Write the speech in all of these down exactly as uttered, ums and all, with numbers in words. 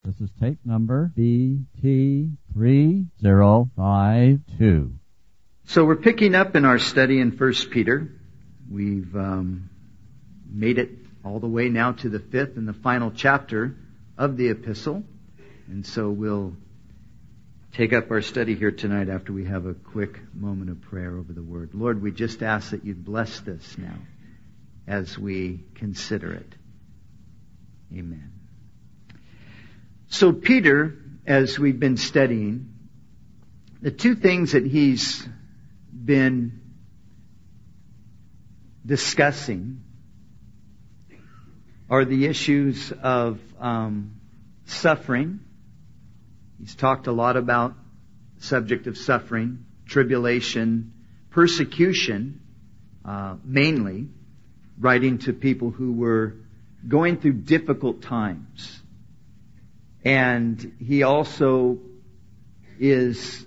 This is tape number B T three zero five two. So we're picking up in our study in First Peter. We've um, made it all the way now to the fifth and the final chapter of the epistle. And so we'll take up our study here tonight after we have a quick moment of prayer over the Word. Lord, we just ask that you'd bless this now as we consider it. Amen. So Peter, as we've been studying, the two things that he's been discussing are the issues of um, suffering. He's talked a lot about the subject of suffering, tribulation, persecution, uh, mainly, writing to people who were going through difficult times. And he also is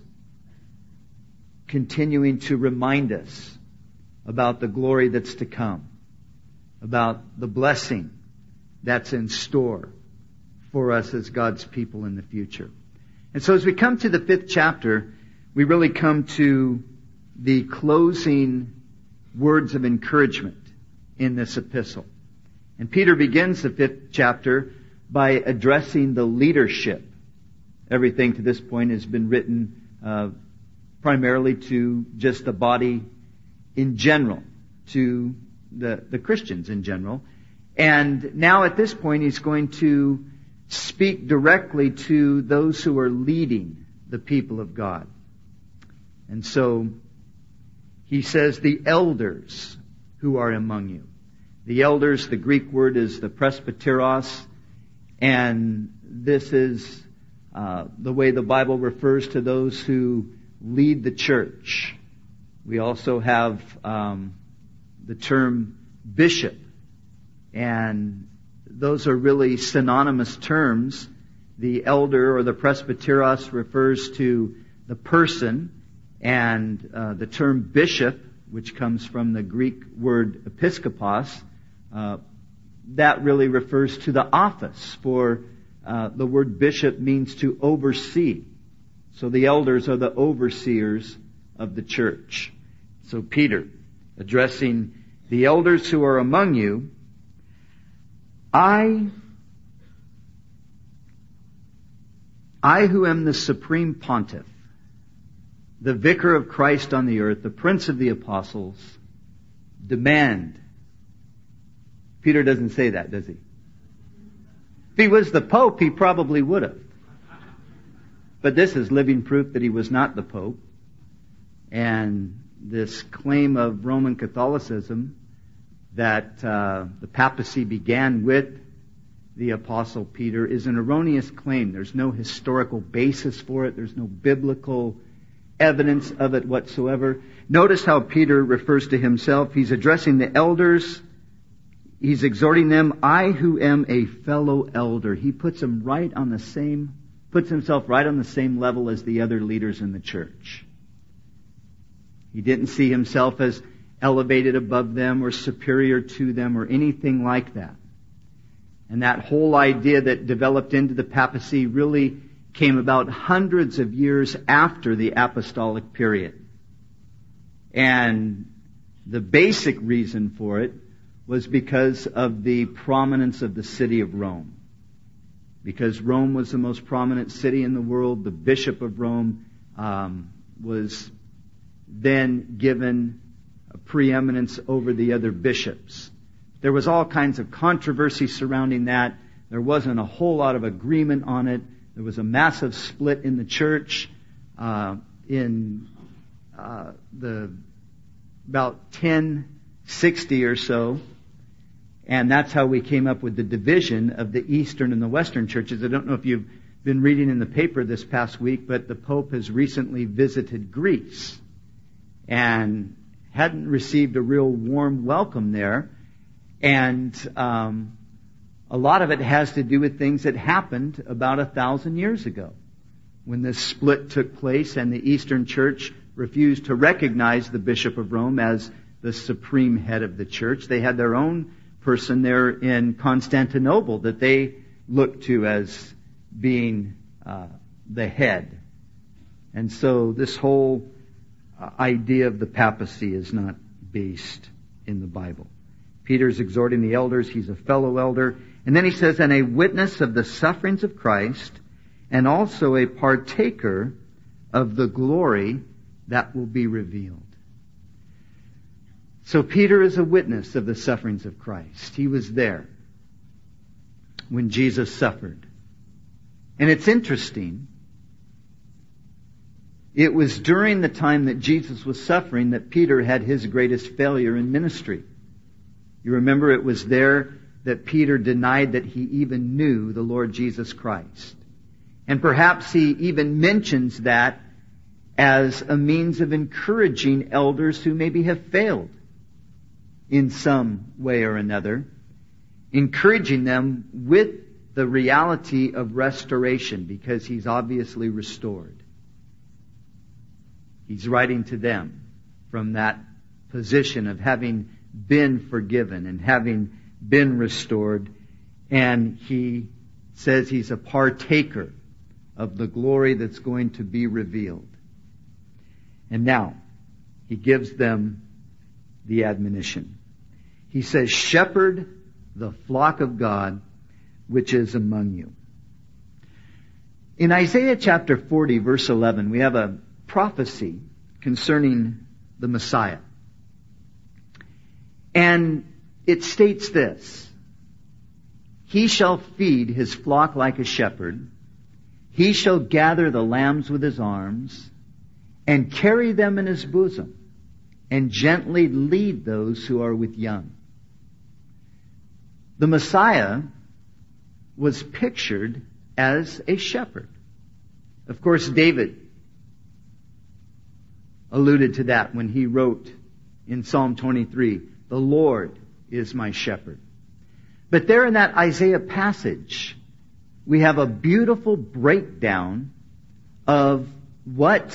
continuing to remind us about the glory that's to come, about the blessing that's in store for us as God's people in the future. And so as we come to the fifth chapter, we really come to the closing words of encouragement in this epistle. And Peter begins the fifth chapter by addressing the leadership. Everything to this point has been written uh, primarily to just the body in general, to the, the Christians in general. And now at this point he's going to speak directly to those who are leading the people of God. And so he says, the elders who are among you. The elders, the Greek word is the presbyteros, and this is uh, the way the Bible refers to those who lead the church. We also have um, the term bishop, and those are really synonymous terms. The elder or the presbyteros refers to the person, and uh, the term bishop, which comes from the Greek word episkopos, uh, that really refers to the office. For uh, the word bishop means to oversee. So the elders are the overseers of the church. So Peter, addressing the elders who are among you, I, I who am the supreme pontiff, the vicar of Christ on the earth, the prince of the apostles, demand. Peter doesn't say that, does he? If he was the Pope, he probably would have. But this is living proof that he was not the Pope. And this claim of Roman Catholicism that uh, the papacy began with the Apostle Peter is an erroneous claim. There's no historical basis for it. There's no biblical evidence of it whatsoever. Notice how Peter refers to himself. He's addressing the elders. He's exhorting them, I who am a fellow elder. He puts them right on the same, puts himself right on the same level as the other leaders in the church. He didn't see himself as elevated above them or superior to them or anything like that. And that whole idea that developed into the papacy really came about hundreds of years after the apostolic period. And the basic reason for it was because of the prominence of the city of Rome. Because Rome was the most prominent city in the world, the bishop of Rome um, was then given a preeminence over the other bishops. There was all kinds of controversy surrounding that. There wasn't a whole lot of agreement on it. There was a massive split in the church uh, in uh, the about ten sixty or so. And that's how we came up with the division of the Eastern and the Western churches. I don't know if you've been reading in the paper this past week, but the Pope has recently visited Greece and hadn't received a real warm welcome there. And um, a lot of it has to do with things that happened about a thousand years ago when this split took place and the Eastern Church refused to recognize the Bishop of Rome as the supreme head of the church. They had their own person there in Constantinople that they looked to as being uh, the head. And so this whole uh, idea of the papacy is not based in the Bible. Peter's exhorting the elders. He's a fellow elder. And then he says, and a witness of the sufferings of Christ, and also a partaker of the glory that will be revealed. So Peter is a witness of the sufferings of Christ. He was there when Jesus suffered. And it's interesting. It was during the time that Jesus was suffering that Peter had his greatest failure in ministry. You remember it was there that Peter denied that he even knew the Lord Jesus Christ. And perhaps he even mentions that as a means of encouraging elders who maybe have failed in some way or another, encouraging them with the reality of restoration, because he's obviously restored. He's writing to them from that position of having been forgiven and having been restored, and he says he's a partaker of the glory that's going to be revealed. And now, he gives them the admonition. He says, shepherd the flock of God which is among you. In Isaiah chapter forty, verse eleven, we have a prophecy concerning the Messiah. And it states this: he shall feed his flock like a shepherd. He shall gather the lambs with his arms and carry them in his bosom and gently lead those who are with young. The Messiah was pictured as a shepherd. Of course, David alluded to that when he wrote in Psalm twenty-three, the Lord is my shepherd. But there in that Isaiah passage, we have a beautiful breakdown of what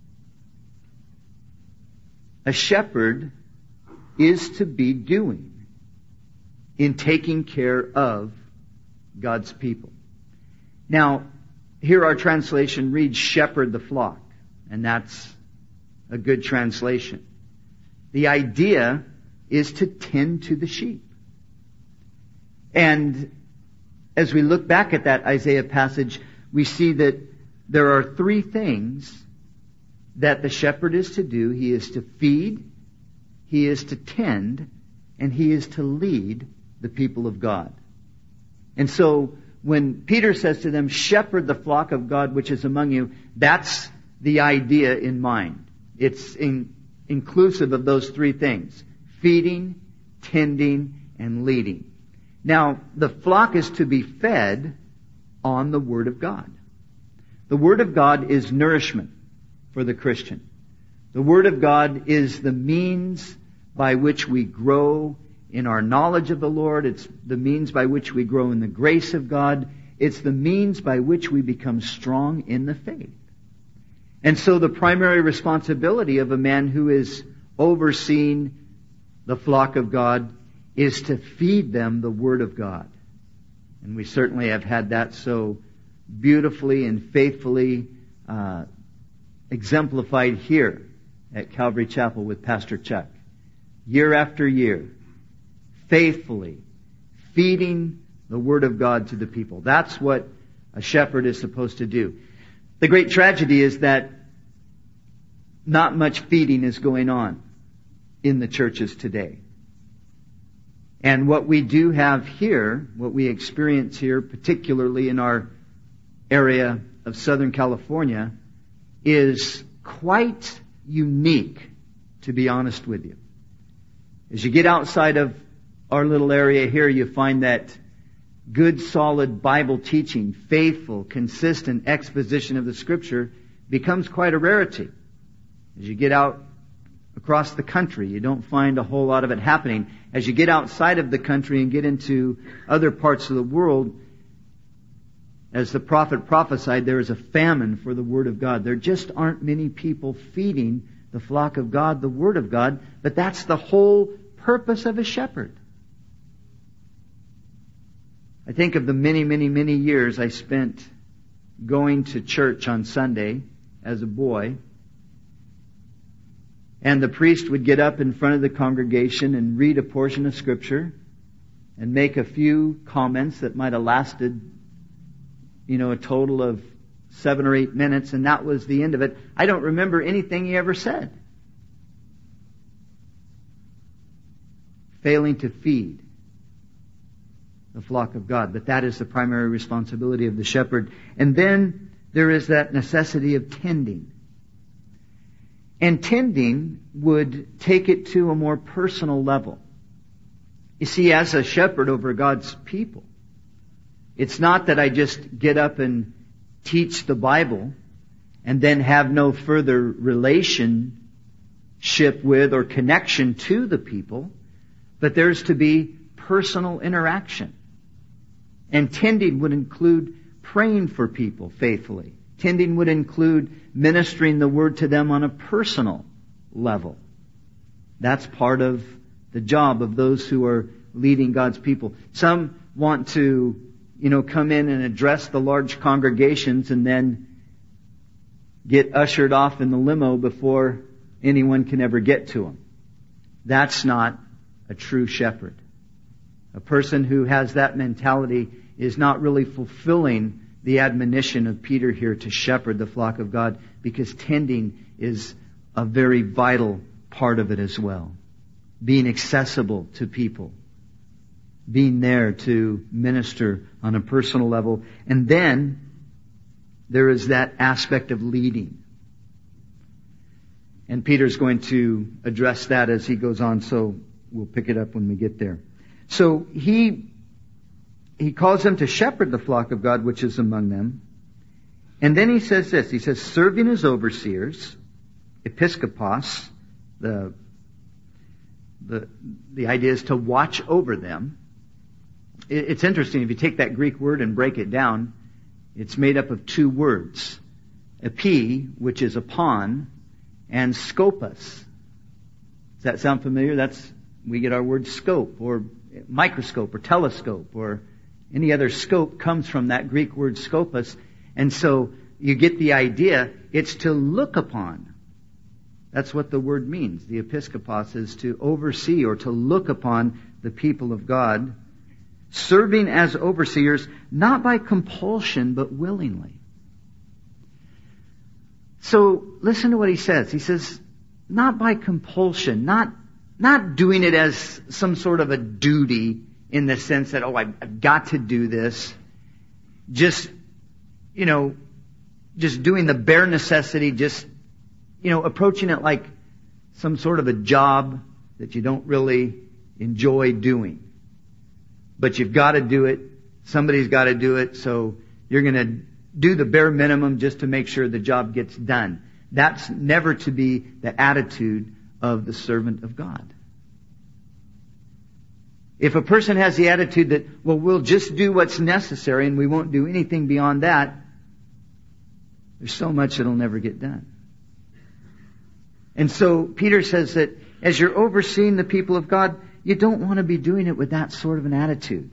a shepherd is to be doing in taking care of God's people. Now, here our translation reads, shepherd the flock. And that's a good translation. The idea is to tend to the sheep. And as we look back at that Isaiah passage, we see that there are three things that the shepherd is to do. He is to feed, he is to tend, and he is to lead the people of God. And so when Peter says to them, shepherd the flock of God which is among you, that's the idea in mind. It's in, inclusive of those three things: feeding, tending, and leading. Now, the flock is to be fed on the Word of God. The Word of God is nourishment for the Christian. The Word of God is the means by which we grow in our knowledge of the Lord. It's the means by which we grow in the grace of God. It's the means by which we become strong in the faith. And so the primary responsibility of a man who is overseeing the flock of God is to feed them the Word of God. And we certainly have had that so beautifully and faithfully uh, exemplified here at Calvary Chapel with Pastor Chuck. Year after year, faithfully feeding the Word of God to the people. That's what a shepherd is supposed to do. The great tragedy is that not much feeding is going on in the churches today. And what we do have here, what we experience here, particularly in our area of Southern California, is quite unique, to be honest with you. As you get outside of our little area here, you find that good, solid Bible teaching, faithful, consistent exposition of the Scripture becomes quite a rarity. As you get out across the country, you don't find a whole lot of it happening. As you get outside of the country and get into other parts of the world, as the prophet prophesied, there is a famine for the Word of God. There just aren't many people feeding the flock of God, the Word of God, but that's the whole purpose of a shepherd. I think of the many, many, many years I spent going to church on Sunday as a boy, and the priest would get up in front of the congregation and read a portion of Scripture and make a few comments that might have lasted, you know, a total of seven or eight minutes, and that was the end of it. I don't remember anything he ever said. Failing to feed the flock of God. But that is the primary responsibility of the shepherd. And then there is that necessity of tending. And tending would take it to a more personal level. You see, as a shepherd over God's people, it's not that I just get up and teach the Bible and then have no further relationship with or connection to the people, but there's to be personal interaction. And tending would include praying for people faithfully. Tending would include ministering the Word to them on a personal level. That's part of the job of those who are leading God's people. Some want to, you know, come in and address the large congregations and then get ushered off in the limo before anyone can ever get to them. That's not a true shepherd. A person who has that mentality is not really fulfilling the admonition of Peter here to shepherd the flock of God, because tending is a very vital part of it as well. Being accessible to people. Being there to minister on a personal level. And then there is that aspect of leading. And Peter's going to address that as he goes on, so we'll pick it up when we get there. So he he calls them to shepherd the flock of God which is among them. And then he says this. He says, serving as overseers, episkopos, the the the idea is to watch over them. It's interesting, if you take that Greek word and break it down, it's made up of two words. Epi, which is upon, and scopus. Does that sound familiar? That's, we get our word scope, or microscope, or telescope, or any other scope comes from that Greek word scopus. And so you get the idea, it's to look upon. That's what the word means. The episkopos is to oversee or to look upon the people of God, serving as overseers, not by compulsion, but willingly. So listen to what he says. He says, not by compulsion, not not doing it as some sort of a duty in the sense that, oh, I've got to do this. Just, you know, just doing the bare necessity, just, you know, approaching it like some sort of a job that you don't really enjoy doing. But you've got to do it. Somebody's got to do it. So you're going to do the bare minimum just to make sure the job gets done. That's never to be the attitude of the servant of God. If a person has the attitude that, well, we'll just do what's necessary and we won't do anything beyond that, there's so much that'll never get done. And so Peter says that as you're overseeing the people of God, you don't want to be doing it with that sort of an attitude.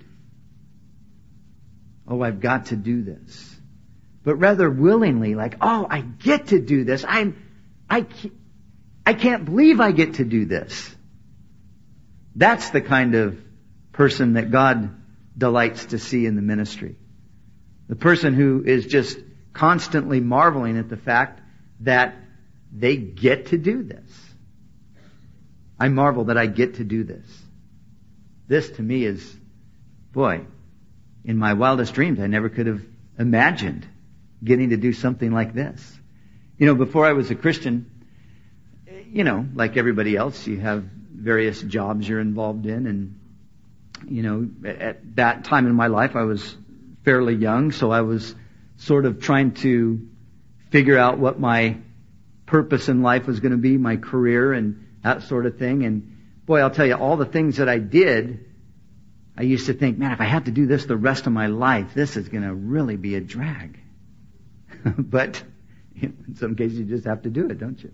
Oh, I've got to do this. But rather willingly, like, oh, I get to do this. I'm, I, I can't believe I get to do this. That's the kind of person that God delights to see in the ministry. The person who is just constantly marveling at the fact that they get to do this. I marvel that I get to do this. This to me is, boy, in my wildest dreams, I never could have imagined getting to do something like this. You know, before I was a Christian, you know, like everybody else, you have various jobs you're involved in. And, you know, at that time in my life, I was fairly young, so I was sort of trying to figure out what my purpose in life was going to be, my career and that sort of thing. And boy, I'll tell you, all the things that I did, I used to think, man, if I have to do this the rest of my life, this is going to really be a drag. But in some cases, you just have to do it, don't you?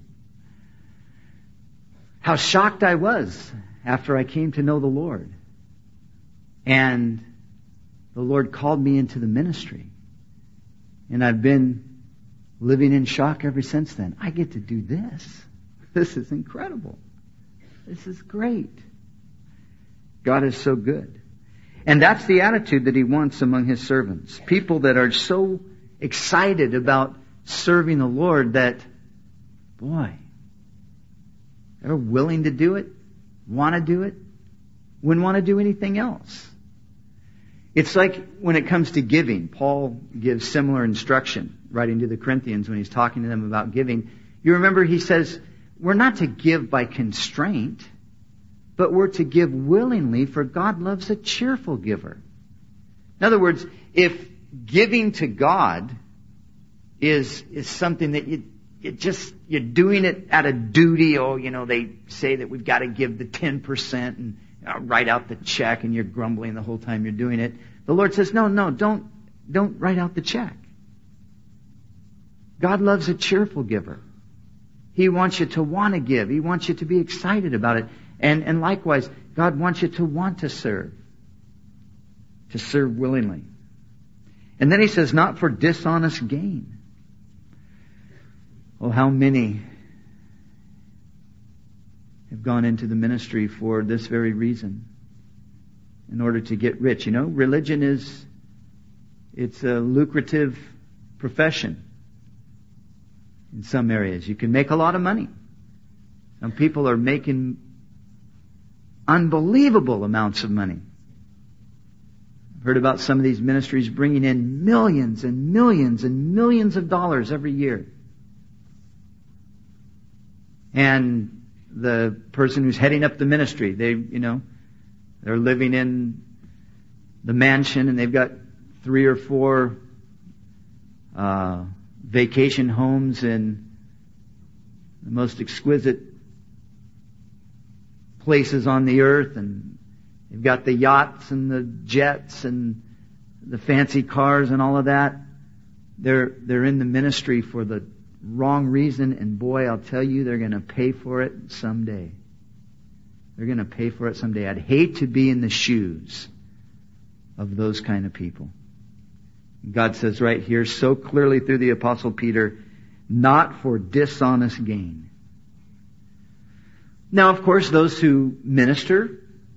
How shocked I was after I came to know the Lord. And the Lord called me into the ministry. And I've been living in shock ever since then. I get to do this. This is incredible. This is great. God is so good. And that's the attitude that He wants among His servants. People that are so excited about serving the Lord that, boy, they're willing to do it, want to do it, wouldn't want to do anything else. It's like when it comes to giving. Paul gives similar instruction, writing to the Corinthians when he's talking to them about giving. You remember he says, we're not to give by constraint, but we're to give willingly, for God loves a cheerful giver. In other words, if giving to God is is something that you, you just, you're doing it out of duty, oh, you know, they say that we've got to give the ten percent and uh, write out the check, and you're grumbling the whole time you're doing it. The Lord says, no, no, don't, don't write out the check. God loves a cheerful giver. He wants you to want to give. He wants you to be excited about it. And, and likewise, God wants you to want to serve. To serve willingly. And then He says, not for dishonest gain. Oh, how many have gone into the ministry for this very reason. In order to get rich. You know, religion is, it's a lucrative profession. In some areas. You can make a lot of money. Some people are making unbelievable amounts of money. I've heard about some of these ministries bringing in millions and millions and millions of dollars every year. And the person who's heading up the ministry, they, you know, they're living in the mansion and they've got three or four uh, vacation homes in the most exquisite places on the earth, and they've got the yachts and the jets and the fancy cars and all of that. They're they're in the ministry for the wrong reason, and boy, I'll tell you, they're going to pay for it someday. They're going to pay for it someday. I'd hate to be in the shoes of those kind of people. God says right here so clearly through the Apostle Peter, not for dishonest gain. Now, of course, those who minister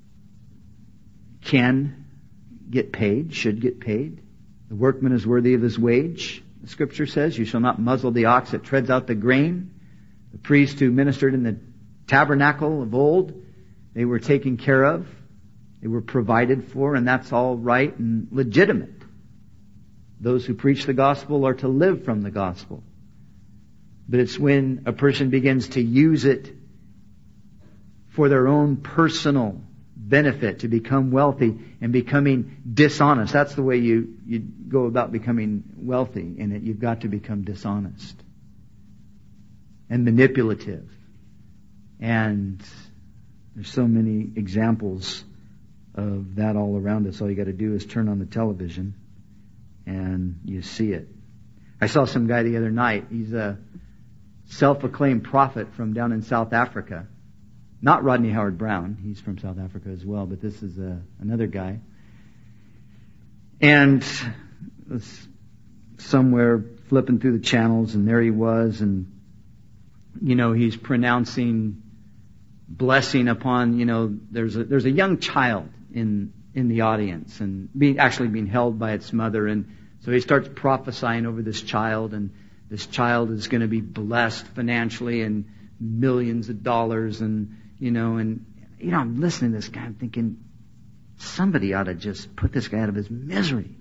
can get paid, should get paid. The workman is worthy of his wage. The Scripture says, you shall not muzzle the ox that treads out the grain. The priest who ministered in the tabernacle of old, they were taken care of. They were provided for, and that's all right and legitimate. Those who preach the gospel are to live from the gospel. But it's when a person begins to use it for their own personal benefit, to become wealthy and becoming dishonest. That's the way you, you go about becoming wealthy in it. You've got to become dishonest and manipulative. And there's so many examples of that all around us. All you got to do is turn on the television and you see it. I saw some guy the other night. He's a self-acclaimed prophet from down in South Africa. Not Rodney Howard Brown. He's from South Africa as well, but this is a, another guy. And was somewhere flipping through the channels, and there he was, and you know, he's pronouncing blessing upon, you know, there's a there's a young child in in the audience, and being actually being held by its mother, and so he starts prophesying over this child, and this child is going to be blessed financially and millions of dollars, and you know, and you know, I'm listening to this guy, I'm thinking somebody ought to just put this guy out of his misery.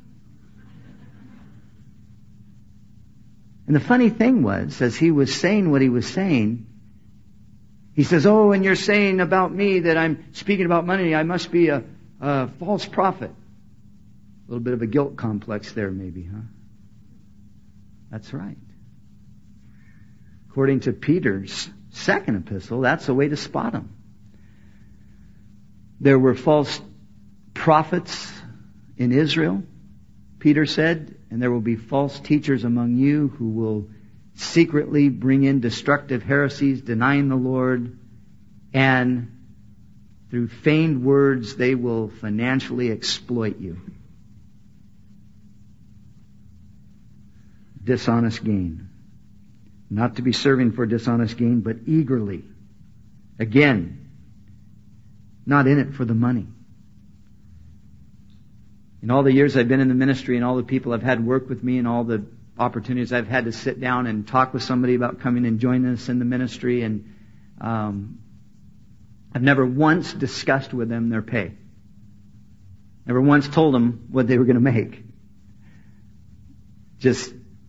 And the funny thing was, as he was saying what he was saying, he says, oh, and you're saying about me that I'm speaking about money, I must be a, a false prophet. A little bit of a guilt complex there maybe, huh? That's right. According to Peter's second epistle, that's a way to spot them. There were false prophets in Israel, Peter said, and there will be false teachers among you who will secretly bring in destructive heresies, denying the Lord, and through feigned words they will financially exploit you. dishonest gain. Not to be serving for dishonest gain, but eagerly. Again, not in it for the money. In all the years I've been in the ministry and all the people I've had work with me and all the opportunities I've had to sit down and talk with somebody about coming and joining us in the ministry, and um, I've never once discussed with them their pay. Never once told them what they were going to make. Just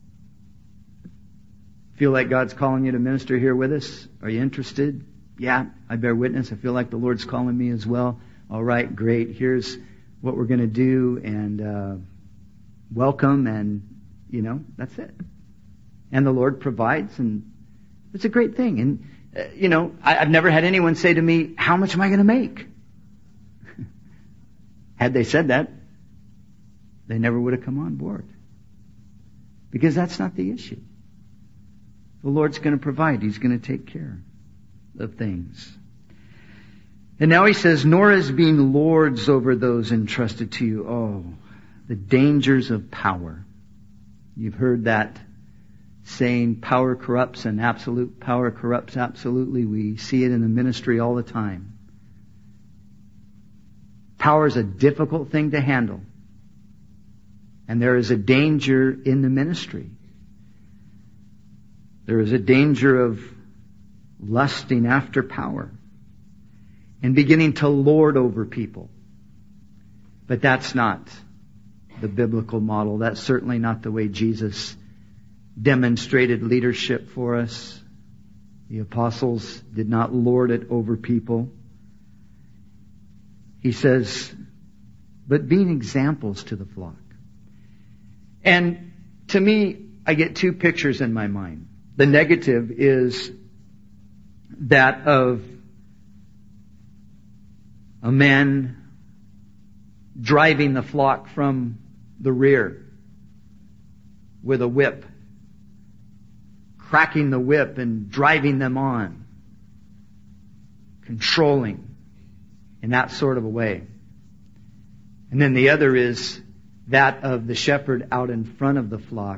feel like God's calling you to minister here with us? Are you interested? Yeah, I bear witness. I feel like the Lord's calling me as well. All right, great. Here's what we're going to do, and uh, welcome, and, you know, that's it. And the Lord provides, and it's a great thing. And, uh, you know, I, I've never had anyone say to me, how much am I going to make? Had they said that, they never would have come on board. Because that's not the issue. The Lord's going to provide. He's going to take care of things. And now he says, nor as being lords over those entrusted to you. Oh, the dangers of power. You've heard that saying, power corrupts, and absolute power corrupts absolutely. We see it in the ministry all the time. Power is a difficult thing to handle. And there is a danger in the ministry. There is a danger of lusting after power and beginning to lord over people. But that's not the biblical model. That's certainly not the way Jesus demonstrated leadership for us. The apostles did not lord it over people. He says, but being examples to the flock. And to me, I get two pictures in my mind. The negative is that of a man driving the flock from the rear with a whip, cracking the whip and driving them on, controlling in that sort of a way. And then the other is that of the shepherd out in front of the flock,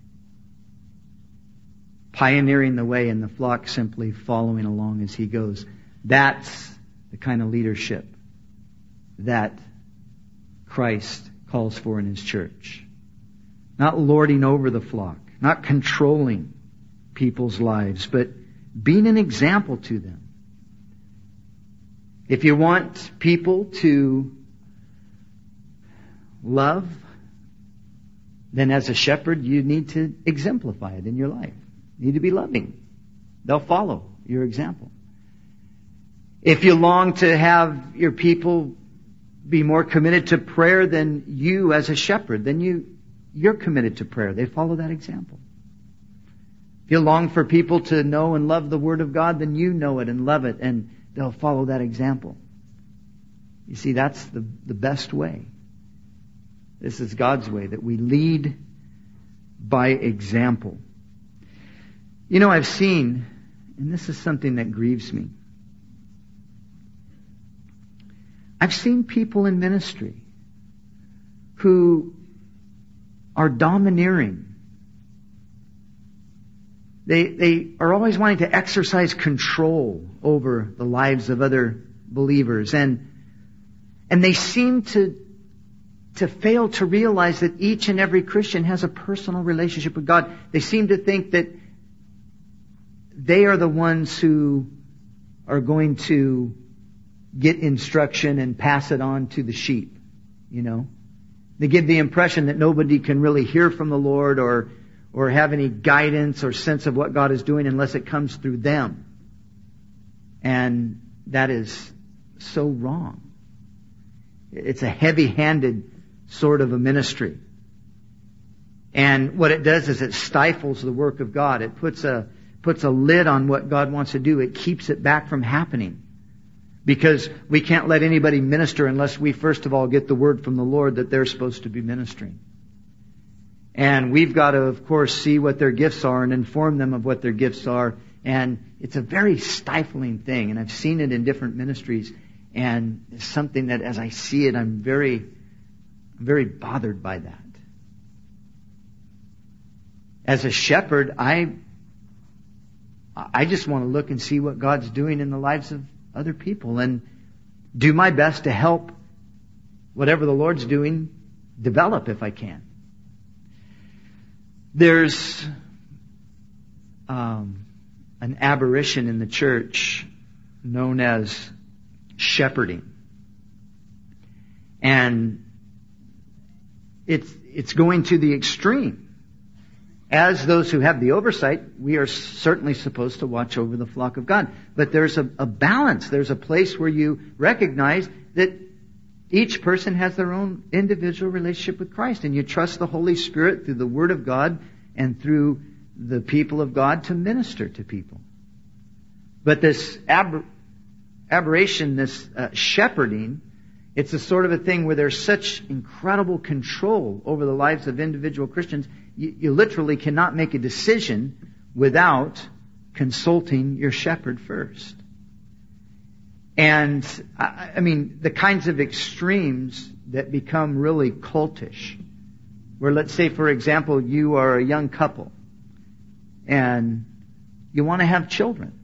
pioneering the way, and the flock simply following along as he goes. That's the kind of leadership that Christ calls for in his church. Not lording over the flock, not controlling people's lives, but being an example to them. If you want people to love, then as a shepherd, you need to exemplify it in your life. You need to be loving. They'll follow your example. If you long to have your people be more committed to prayer than you as a shepherd, then you, you're committed to prayer. They follow that example. If you long for people to know and love the Word of God, then you know it and love it, and they'll follow that example. You see, that's the, the best way. This is God's way, that we lead by example. You know, I've seen, and this is something that grieves me, I've seen people in ministry who are domineering. They, they are always wanting to exercise control over the lives of other believers. And, and they seem to, to fail to realize that each and every Christian has a personal relationship with God. They seem to think that they are the ones who are going to get instruction and pass it on to the sheep, you know. They give the impression that nobody can really hear from the Lord or or have any guidance or sense of what God is doing unless it comes through them. And that is so wrong. It's a heavy-handed sort of a ministry. And what it does is it stifles the work of God. It puts a puts a lid on what God wants to do. It keeps it back from happening. Because we can't let anybody minister unless we first of all get the word from the Lord that they're supposed to be ministering. And we've got to, of course, see what their gifts are and inform them of what their gifts are. And it's a very stifling thing. And I've seen it in different ministries. And it's something that as I see it, I'm very, I'm very bothered by that. as a shepherd, I I just want to look and see what God's doing in the lives of other people and do my best to help whatever the Lord's doing develop if I can. There's um, an aberration in the church known as shepherding. And it's it's going to the extreme. As those who have the oversight, we are certainly supposed to watch over the flock of God. But there's a, a balance. There's a place where you recognize that each person has their own individual relationship with Christ. And you trust the Holy Spirit through the Word of God and through the people of God to minister to people. But this aber- aberration, this uh, shepherding, it's a sort of a thing where there's such incredible control over the lives of individual Christians. You, you literally cannot make a decision without consulting your shepherd first. And, I, I mean, the kinds of extremes that become really cultish, where let's say, for example, you are a young couple and you want to have children.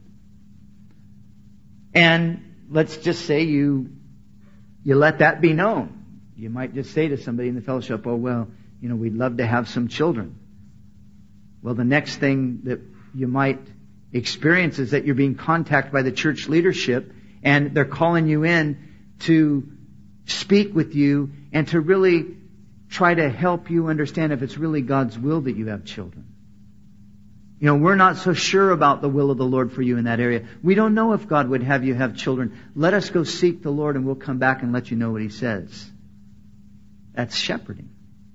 And let's just say you You let that be known. You might just say to somebody in the fellowship, oh, well, you know, we'd love to have some children. Well, the next thing that you might experience is that you're being contacted by the church leadership and they're calling you in to speak with you and to really try to help you understand if it's really God's will that you have children. You know, we're not so sure about the will of the Lord for you in that area. We don't know if God would have you have children. Let us go seek the Lord and we'll come back and let you know what He says. That's shepherding.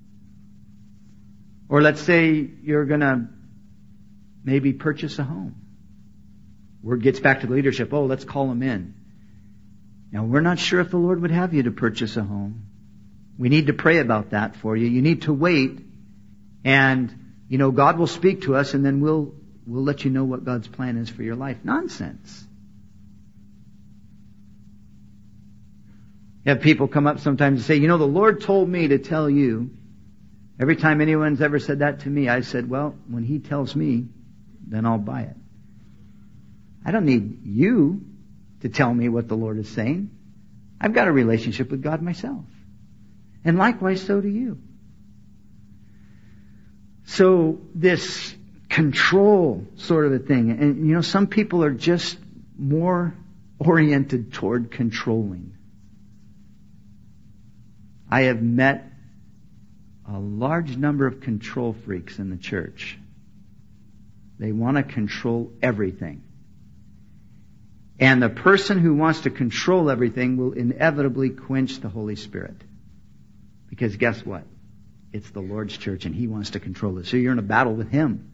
Or let's say you're going to maybe purchase a home. Word gets back to the leadership. Oh, let's call them in. Now, we're not sure if the Lord would have you to purchase a home. We need to pray about that for you. You need to wait and You know, God will speak to us and then we'll we'll let you know what God's plan is for your life. Nonsense. You have people come up sometimes and say, you know, the Lord told me to tell you. Every time anyone's ever said that to me, I said, well, when He tells me, then I'll buy it. I don't need you to tell me what the Lord is saying. I've got a relationship with God myself. And likewise, so do you. So this control sort of a thing, and you know, some people are just more oriented toward controlling. I have met a large number of control freaks in the church. They want to control everything. And the person who wants to control everything will inevitably quench the Holy Spirit. Because guess what? It's the Lord's church and He wants to control it. So you're in a battle with Him.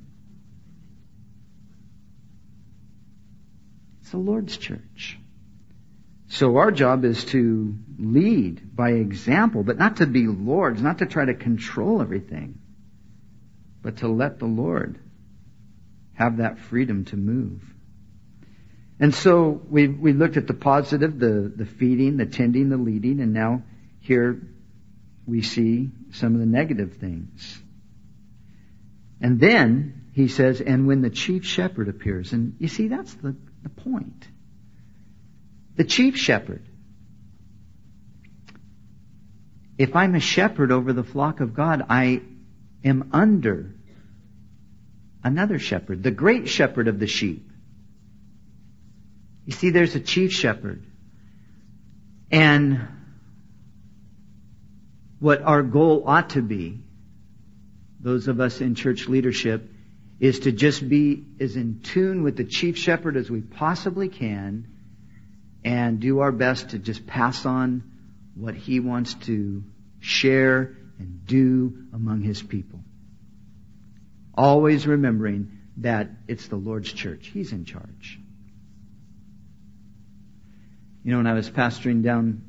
It's the Lord's church. So our job is to lead by example, but not to be lords, not to try to control everything, but to let the Lord have that freedom to move. And so we we looked at the positive, the, the feeding, the tending, the leading, and now here we see some of the negative things. And then he says, and when the chief shepherd appears, and you see, that's the, the point. The chief shepherd. If I'm a shepherd over the flock of God, I am under another shepherd, the great shepherd of the sheep. You see, there's a chief shepherd. And what our goal ought to be, those of us in church leadership, is to just be as in tune with the chief shepherd as we possibly can and do our best to just pass on what he wants to share and do among his people. Always remembering that it's the Lord's church. He's in charge. You know, when I was pastoring down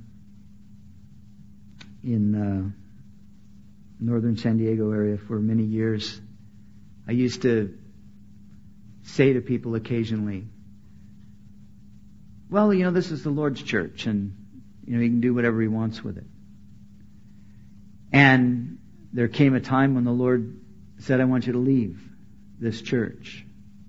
in uh, northern San Diego area for many years, I used to say to people occasionally, well, you know, this is the Lord's church and, you know, He can do whatever He wants with it. And there came a time when the Lord said, I want you to leave. this church.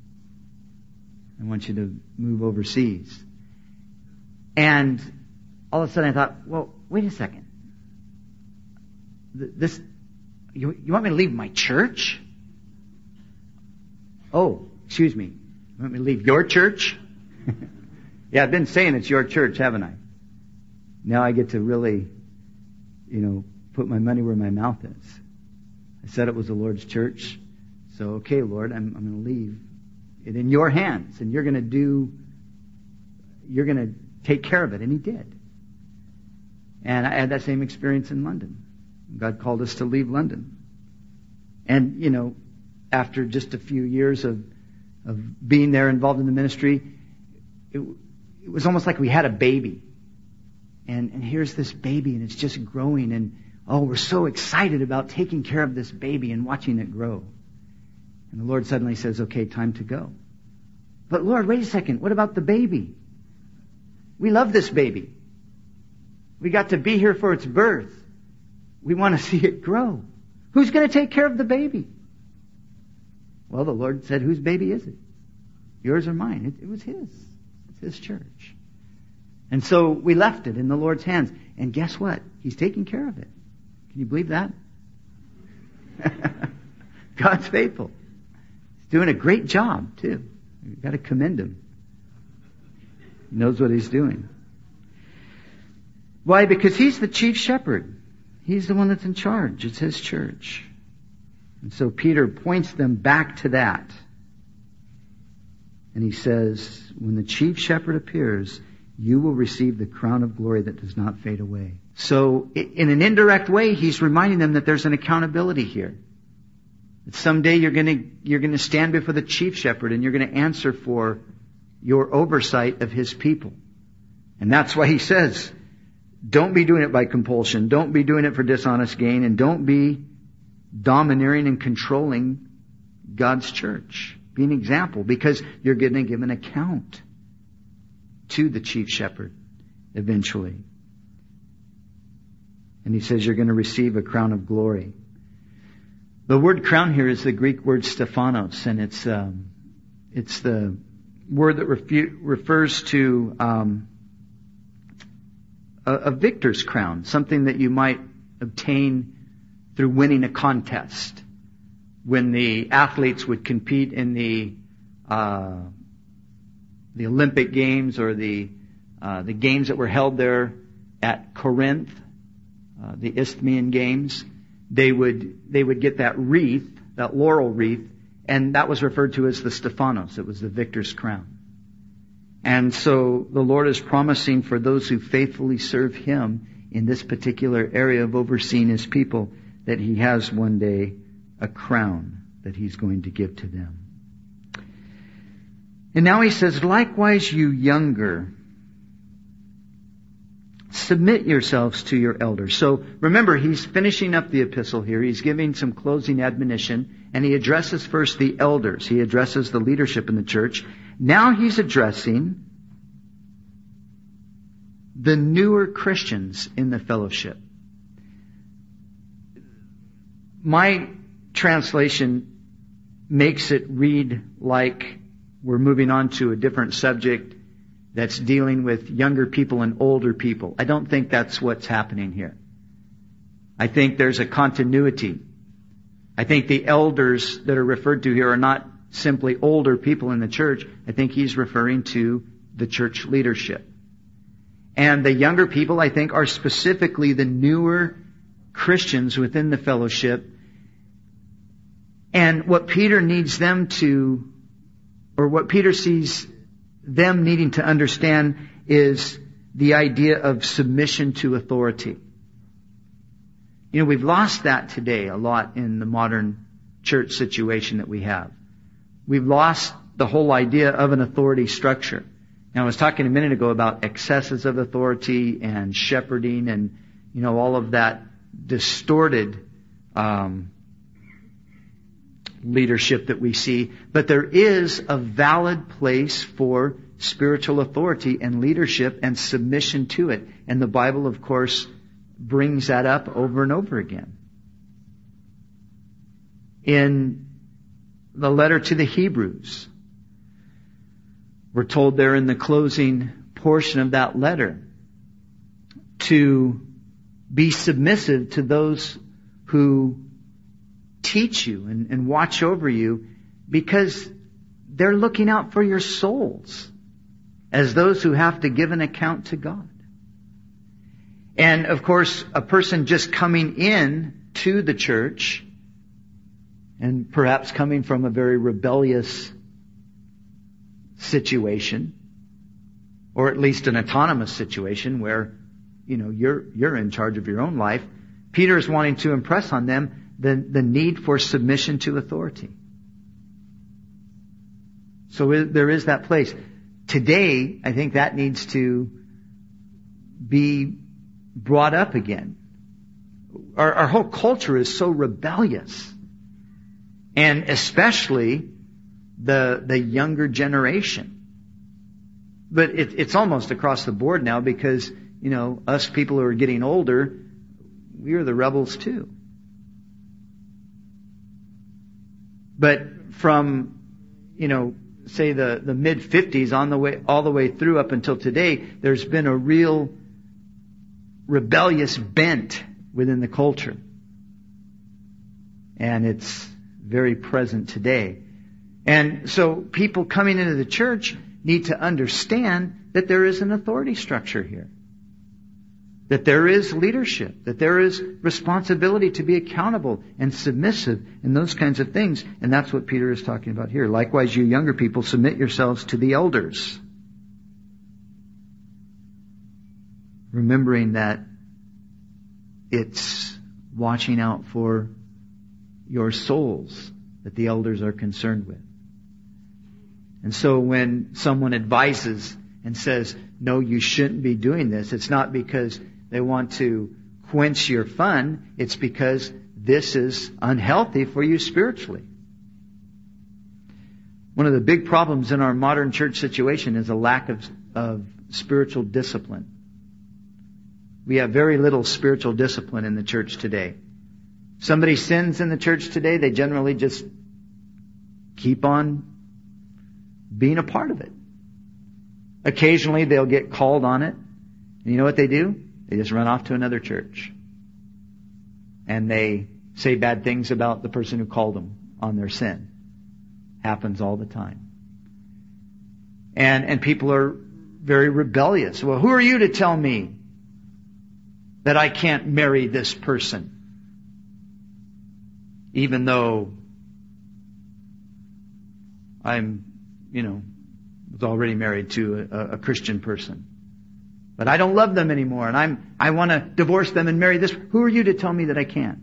I want you to move overseas. And all of a sudden I thought, well, wait a second. This, you, you want me to leave my church? Oh, excuse me. You want me to leave your church? Yeah, I've been saying it's your church, haven't I? Now I get to really, you know, put my money where my mouth is. I said it was the Lord's church. So, okay, Lord, I'm, I'm going to leave it in your hands. And you're going to do, you're going to take care of it. And He did. And I had that same experience in London. God called us to leave London. And, you know, after just a few years of, of being there involved in the ministry, it, it was almost like we had a baby. And, and here's this baby, and it's just growing. And, oh, we're so excited about taking care of this baby and watching it grow. And the Lord suddenly says, okay, time to go. But Lord, wait a second. What about the baby? We love this baby. We got to be here for its birth. We want to see it grow. Who's going to take care of the baby? Well, the Lord said, whose baby is it? Yours or mine? It, it was His. It's His church. And so we left it in the Lord's hands. And guess what? He's taking care of it. Can you believe that? God's faithful. He's doing a great job, too. You've got to commend Him. He knows what He's doing. Why? Because He's the chief shepherd. He's the one that's in charge. It's His church. And so Peter points them back to that. And he says, when the chief shepherd appears, you will receive the crown of glory that does not fade away. So in an indirect way, he's reminding them that there's an accountability here. That someday you're going to, you're going to stand before the chief shepherd and you're going to answer for your oversight of His people. And that's why he says, don't be doing it by compulsion. Don't be doing it for dishonest gain. And don't be domineering and controlling God's church. Be an example, because you're going to give an account to the chief shepherd eventually. And he says you're going to receive a crown of glory. The word crown here is the Greek word Stephanos, and it's um, it's the word that refu- refers to um, a, a victor's crown, something that you might obtain through winning a contest. When the athletes would compete in the uh, the Olympic Games or the uh, the games that were held there at Corinth, uh, the Isthmian Games, they would they would get that wreath, that laurel wreath, and that was referred to as the Stephanos. It was the victor's crown. And so the Lord is promising for those who faithfully serve Him in this particular area of overseeing His people that He has one day a crown that He's going to give to them. And now He says, likewise you younger, submit yourselves to your elders. So remember, he's finishing up the epistle here. He's giving some closing admonition, and he addresses first the elders. He addresses the leadership in the church. Now he's addressing the newer Christians in the fellowship. My translation makes it read like we're moving on to a different subject that's dealing with younger people and older people. I don't think that's what's happening here. I think there's a continuity. I think the elders that are referred to here are not simply older people in the church. I think he's referring to the church leadership. And the younger people, I think, are specifically the newer Christians within the fellowship. And what Peter needs them to, or what Peter sees them needing to understand, is the idea of submission to authority. You know, we've lost that today a lot in the modern church situation that we have. We've lost the whole idea of an authority structure. Now, I was talking a minute ago about excesses of authority and shepherding and, you know, all of that distorted um, leadership that we see. But there is a valid place for spiritual authority and leadership and submission to it. And the Bible, of course, brings that up over and over again. In the letter to the Hebrews. We're told there in the closing portion of that letter to be submissive to those who teach you and, and watch over you, because they're looking out for your souls as those who have to give an account to God. And of course, a person just coming in to the church and perhaps coming from a very rebellious situation, or at least an autonomous situation where, you know, you're you're in charge of your own life. Peter is wanting to impress on them the, the need for submission to authority. So it, there is that place. Today, I think that needs to be brought up again. Our, our whole culture is so rebellious. And especially the the younger generation. But it, it's almost across the board now, because, you know, us people who are getting older, we are the rebels too. But from, you know, say the, the mid fifties on the way, all the way through up until today, there's been a real rebellious bent within the culture. And it's very present today. And so people coming into the church need to understand that there is an authority structure here. That there is leadership. That there is responsibility to be accountable and submissive and those kinds of things. And that's what Peter is talking about here. Likewise, you younger people, submit yourselves to the elders. Remembering that it's watching out for your souls that the elders are concerned with. And so when someone advises and says, no, you shouldn't be doing this, it's not because they want to quench your fun. It's because this is unhealthy for you spiritually. One of the big problems in our modern church situation is a lack of, of spiritual discipline. We have very little spiritual discipline in the church today. Somebody sins in the church today, they generally just keep on being a part of it. Occasionally they'll get called on it. And you know what they do? They just run off to another church. And they say bad things about the person who called them on their sin. Happens all the time. And, and people are very rebellious. Well, who are you to tell me that I can't marry this person? Even though I'm, you know, was already married to a, a Christian person. But I don't love them anymore, and I'm, I want to divorce them and marry this. Who are you to tell me that I can't?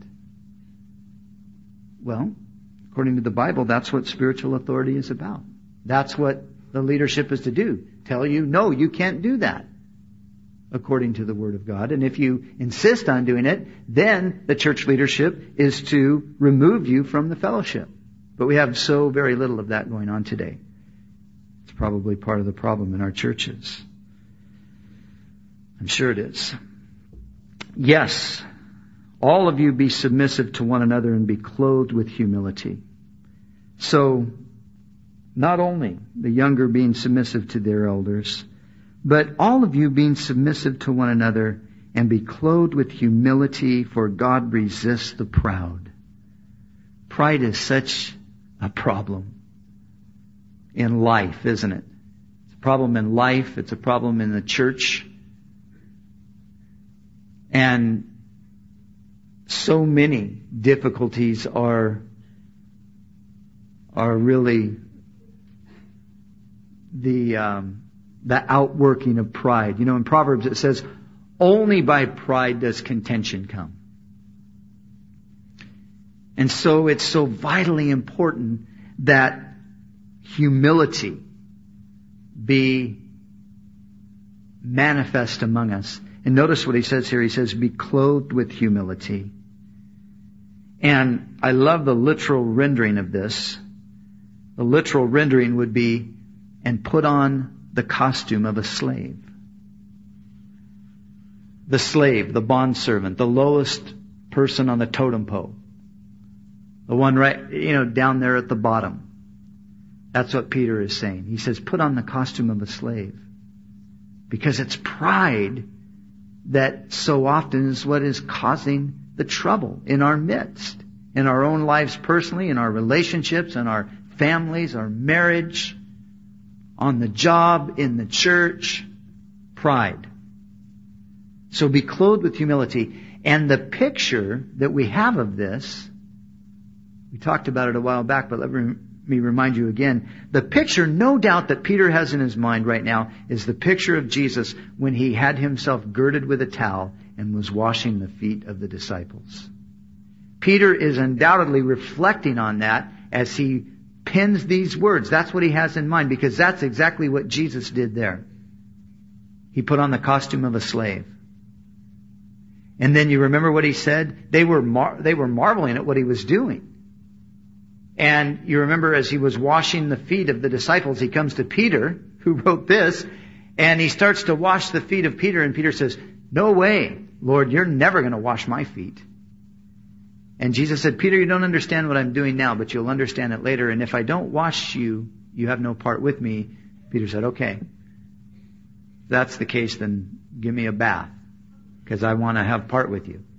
Well, according to the Bible, that's what spiritual authority is about. That's what the leadership is to do. Tell you, no, you can't do that, according to the Word of God. And if you insist on doing it, then the church leadership is to remove you from the fellowship. But we have so very little of that going on today. It's probably part of the problem in our churches. I'm sure it is. Yes, all of you be submissive to one another and be clothed with humility. So, not only the younger being submissive to their elders, but all of you being submissive to one another and be clothed with humility, for God resists the proud. Pride is such a problem in life, isn't it? It's a problem in life. It's a problem in the church. And so many difficulties are, are really the, um, the outworking of pride. You know, in Proverbs it says, only by pride does contention come. And so it's so vitally important that humility be manifest among us. And notice what he says here. He says, be clothed with humility. And I love the literal rendering of this. The literal rendering would be, and put on the costume of a slave. The slave, the bondservant, the lowest person on the totem pole. The one right, you know, down there at the bottom. That's what Peter is saying. He says, put on the costume of a slave. Because it's pride that so often is what is causing the trouble in our midst. In our own lives personally, in our relationships, in our families, our marriage, on the job, in the church. Pride. So be clothed with humility. And the picture that we have of this, we talked about it a while back, but let me remind you again. The picture, no doubt, that Peter has in his mind right now is the picture of Jesus when he had himself girded with a towel and was washing the feet of the disciples. Peter is undoubtedly reflecting on that as he pens these words. That's what he has in mind, because that's exactly what Jesus did there. He put on the costume of a slave. And then you remember what he said? They were mar- they were marveling at what he was doing. And you remember as he was washing the feet of the disciples, he comes to Peter, who wrote this, and he starts to wash the feet of Peter, and Peter says, no way, Lord, you're never going to wash my feet. And Jesus said, Peter, you don't understand what I'm doing now, but you'll understand it later, and if I don't wash you, you have no part with me. Peter said, okay. If that's the case, then give me a bath, because I want to have part with you.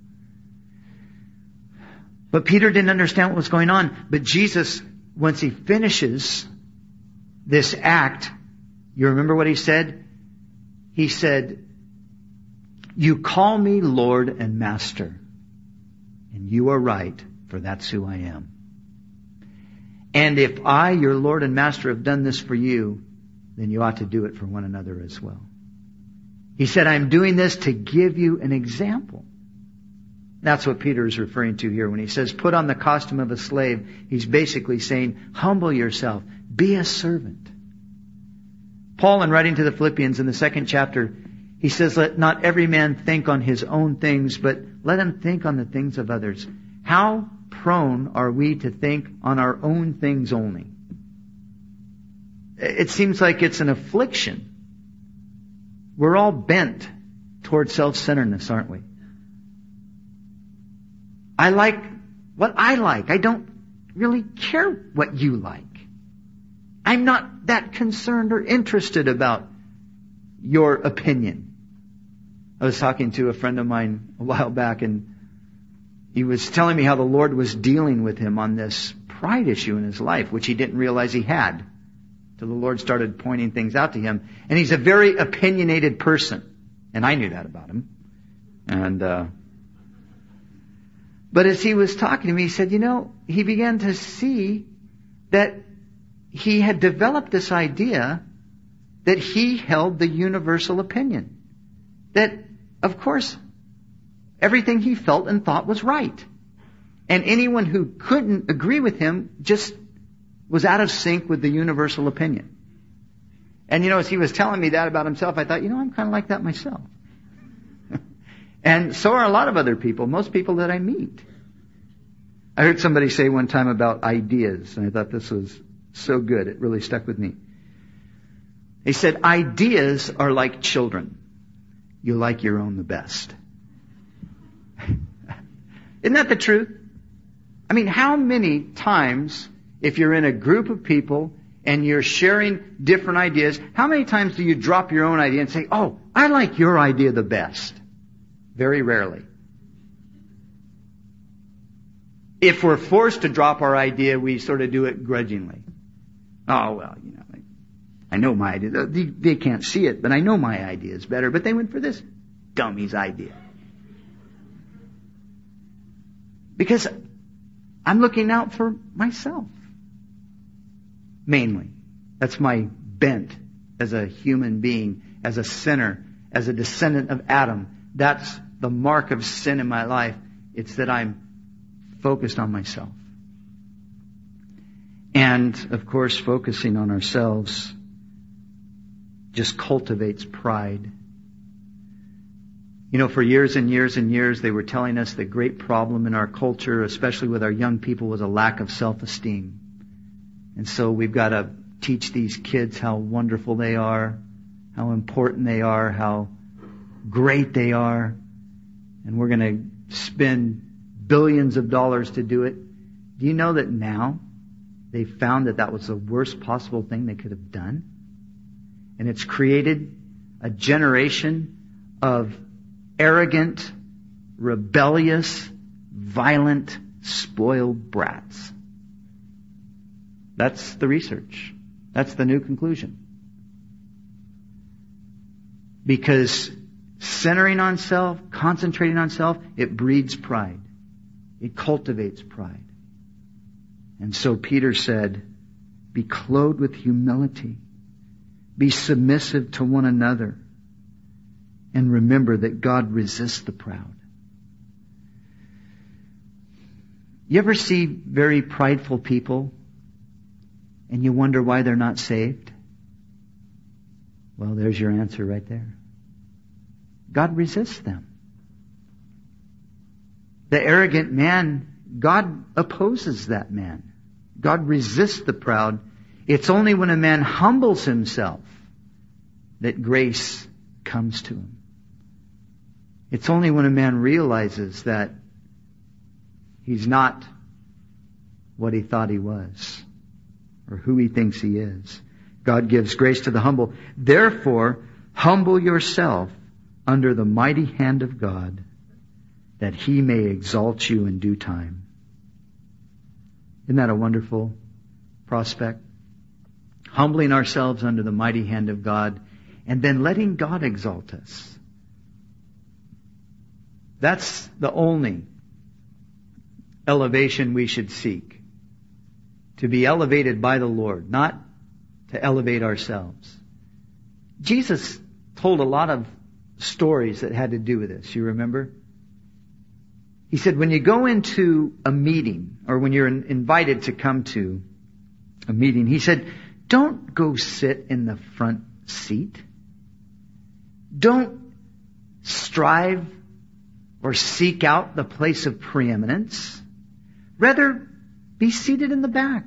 But Peter didn't understand what was going on. But Jesus, once he finishes this act, you remember what he said? He said, you call me Lord and Master, and you are right, for that's who I am. And if I, your Lord and Master, have done this for you, then you ought to do it for one another as well. He said, I'm doing this to give you an example. That's what Peter is referring to here. When he says, put on the costume of a slave, he's basically saying, humble yourself. Be a servant. Paul, in writing to the Philippians in the second chapter, he says, let not every man think on his own things, but let him think on the things of others. How prone are we to think on our own things only? It seems like it's an affliction. We're all bent toward self-centeredness, aren't we? I like what I like. I don't really care what you like. I'm not that concerned or interested about your opinion. I was talking to a friend of mine a while back, and he was telling me how the Lord was dealing with him on this pride issue in his life, which he didn't realize he had, till the Lord started pointing things out to him. And he's a very opinionated person. And I knew that about him. And, uh, But as he was talking to me, he said, you know, he began to see that he had developed this idea that he held the universal opinion. That, of course, everything he felt and thought was right. And anyone who couldn't agree with him just was out of sync with the universal opinion. And, you know, as he was telling me that about himself, I thought, you know, I'm kind of like that myself. And so are a lot of other people, most people that I meet. I heard somebody say one time about ideas, and I thought this was so good. It really stuck with me. He said, ideas are like children. You like your own the best. Isn't that the truth? I mean, how many times, if you're in a group of people and you're sharing different ideas, how many times do you drop your own idea and say, oh, I like your idea the best? Very rarely. If we're forced to drop our idea, we sort of do it grudgingly. Oh, well, you know, I know my idea. They, they can't see it, but I know my idea is better. But they went for this dummy's idea. Because I'm looking out for myself. Mainly. That's my bent as a human being, as a sinner, as a descendant of Adam. That's the mark of sin in my life. It's that I'm focused on myself. And, of course, focusing on ourselves just cultivates pride. You know, for years and years and years, they were telling us the great problem in our culture, especially with our young people, was a lack of self-esteem. And so we've got to teach these kids how wonderful they are, how important they are, how great they are. And we're going to spend billions of dollars to do it. Do you know that now they found that that was the worst possible thing they could have done? And it's created a generation of arrogant, rebellious, violent, spoiled brats. That's the research. That's the new conclusion. Because centering on self, concentrating on self, it breeds pride. It cultivates pride. And so Peter said, be clothed with humility. Be submissive to one another. And remember that God resists the proud. You ever see very prideful people and you wonder why they're not saved? Well, there's your answer right there. God resists them. The arrogant man, God opposes that man. God resists the proud. It's only when a man humbles himself that grace comes to him. It's only when a man realizes that he's not what he thought he was or who he thinks he is. God gives grace to the humble. Therefore, humble yourself under the mighty hand of God, that He may exalt you in due time. Isn't that a wonderful prospect? Humbling ourselves under the mighty hand of God, and then letting God exalt us. That's the only elevation we should seek. To be elevated by the Lord, not to elevate ourselves. Jesus told a lot of stories that had to do with this. You remember? He said, when you go into a meeting, or when you're invited to come to a meeting, He said, don't go sit in the front seat. Don't strive or seek out the place of preeminence. Rather, be seated in the back.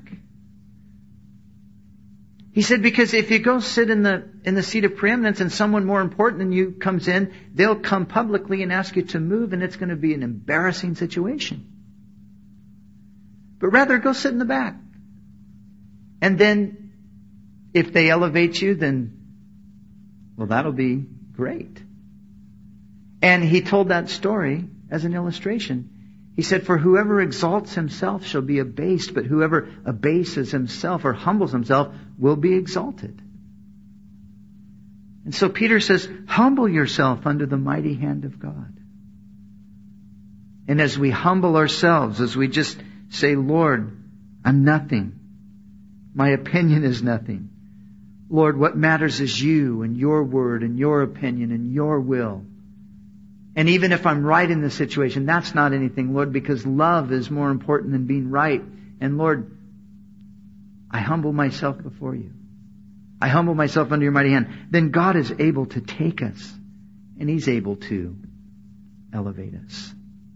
He said, because if you go sit in the in the seat of preeminence and someone more important than you comes in, they'll come publicly and ask you to move, and it's going to be an embarrassing situation. But rather, go sit in the back. And then, if they elevate you, then, well, that'll be great. And he told that story as an illustration. He said, for whoever exalts himself shall be abased, but whoever abases himself or humbles himself will be exalted. And so Peter says, humble yourself under the mighty hand of God. And as we humble ourselves, as we just say, Lord, I'm nothing. My opinion is nothing. Lord, what matters is you and your word and your opinion and your will. And even if I'm right in this situation, that's not anything, Lord, because love is more important than being right. And Lord, I humble myself before you. I humble myself under your mighty hand. Then God is able to take us, and He's able to elevate us.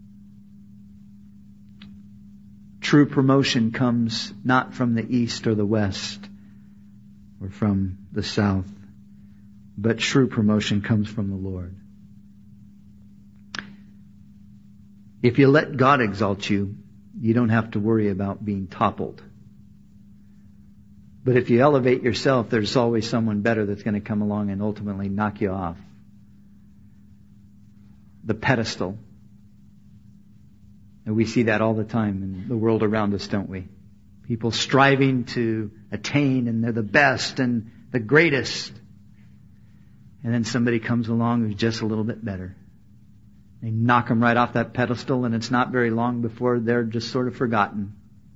True promotion comes not from the east or the west or from the south, but true promotion comes from the Lord. If you let God exalt you, you don't have to worry about being toppled. But if you elevate yourself, there's always someone better that's going to come along and ultimately knock you off the pedestal. And we see that all the time in the world around us, don't we? People striving to attain, and they're the best and the greatest. And then somebody comes along who's just a little bit better. They knock them right off that pedestal, and it's not very long before they're just sort of forgotten.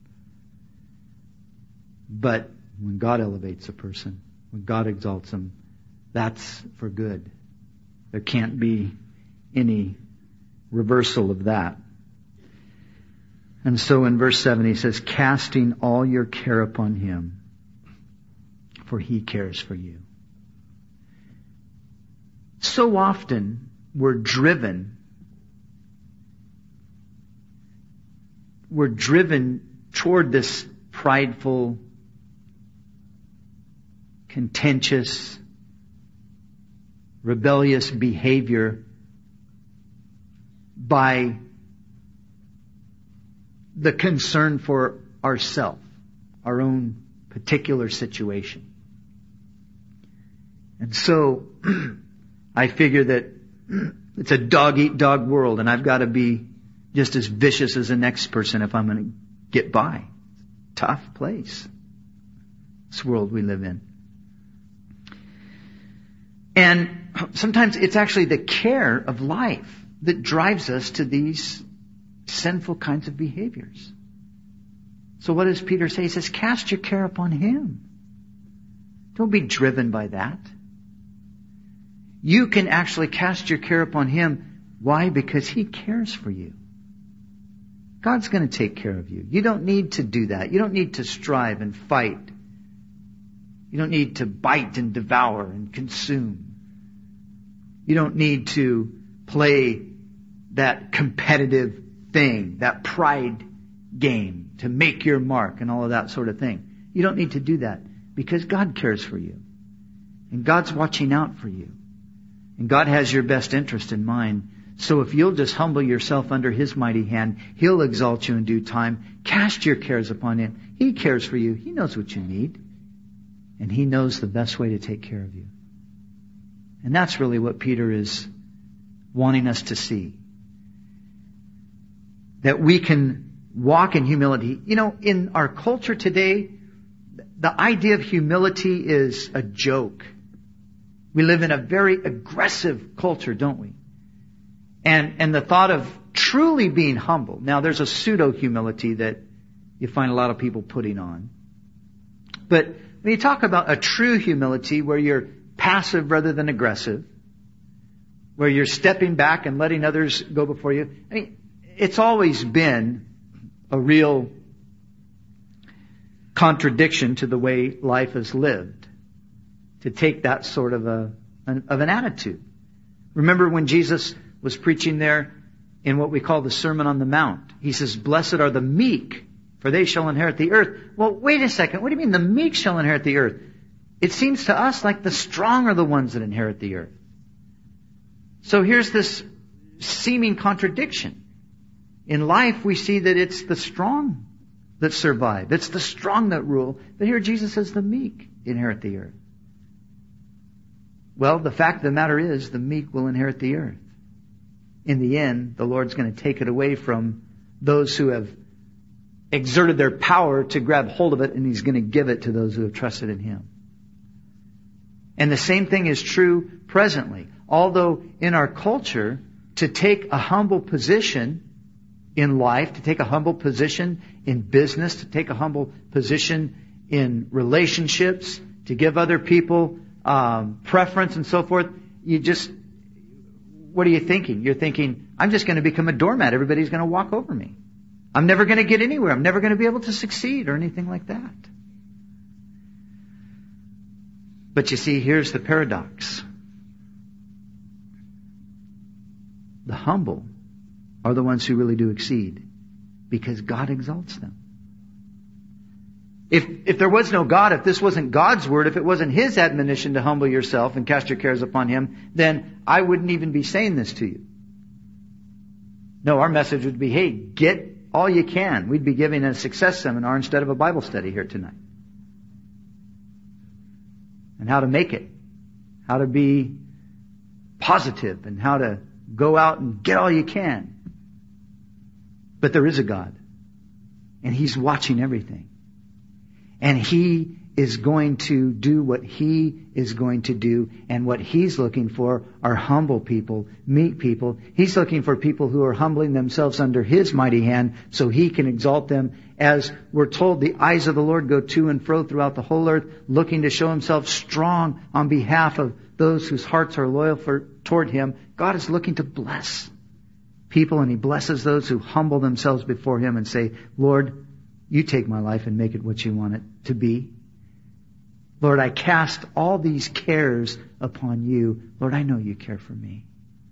But when God elevates a person, when God exalts them, that's for good. There can't be any reversal of that. And so in verse seven he says, casting all your care upon Him, for He cares for you. So often we're driven We're driven toward this prideful, contentious, rebellious behavior by the concern for ourself, our own particular situation. And so I figure that it's a dog-eat-dog world, and I've got to be just as vicious as the next person if I'm going to get by. Tough place, this world we live in. And sometimes it's actually the care of life that drives us to these sinful kinds of behaviors. So what does Peter say? He says, cast your care upon Him. Don't be driven by that. You can actually cast your care upon Him. Why? Because He cares for you. God's going to take care of you. You don't need to do that. You don't need to strive and fight. You don't need to bite and devour and consume. You don't need to play that competitive thing, that pride game to make your mark and all of that sort of thing. You don't need to do that because God cares for you. And God's watching out for you. And God has your best interest in mind. So if you'll just humble yourself under His mighty hand, He'll exalt you in due time. Cast your cares upon Him. He cares for you. He knows what you need. And He knows the best way to take care of you. And that's really what Peter is wanting us to see. That we can walk in humility. You know, in our culture today, the idea of humility is a joke. We live in a very aggressive culture, don't we? And and the thought of truly being humble. Now, there's a pseudo-humility that you find a lot of people putting on. But when you talk about a true humility where you're passive rather than aggressive, where you're stepping back and letting others go before you, I mean, it's always been a real contradiction to the way life is lived, to take that sort of a of an attitude. Remember when Jesus was preaching there in what we call the Sermon on the Mount. He says, blessed are the meek, for they shall inherit the earth. Well, wait a second. What do you mean the meek shall inherit the earth? It seems to us like the strong are the ones that inherit the earth. So here's this seeming contradiction. In life, we see that it's the strong that survive. It's the strong that rule. But here Jesus says the meek inherit the earth. Well, the fact of the matter is the meek will inherit the earth. In the end, the Lord's going to take it away from those who have exerted their power to grab hold of it, and He's going to give it to those who have trusted in Him. And the same thing is true presently. Although in our culture, to take a humble position in life, to take a humble position in business, to take a humble position in relationships, to give other people um, preference and so forth, you just, what are you thinking? You're thinking, I'm just going to become a doormat. Everybody's going to walk over me. I'm never going to get anywhere. I'm never going to be able to succeed or anything like that. But you see, here's the paradox. The humble are the ones who really do exceed because God exalts them. If if there was no God, if this wasn't God's word, if it wasn't His admonition to humble yourself and cast your cares upon Him, then I wouldn't even be saying this to you. No, our message would be, hey, get all you can. We'd be giving a success seminar instead of a Bible study here tonight. And how to make it. How to be positive and how to go out and get all you can. But there is a God. And He's watching everything. And He is going to do what He is going to do. And what He's looking for are humble people, meek people. He's looking for people who are humbling themselves under His mighty hand so He can exalt them. As we're told, the eyes of the Lord go to and fro throughout the whole earth, looking to show Himself strong on behalf of those whose hearts are loyal for, toward Him. God is looking to bless people, and He blesses those who humble themselves before Him and say, Lord, You take my life and make it what You want it to be. Lord, I cast all these cares upon You. Lord, I know You care for me.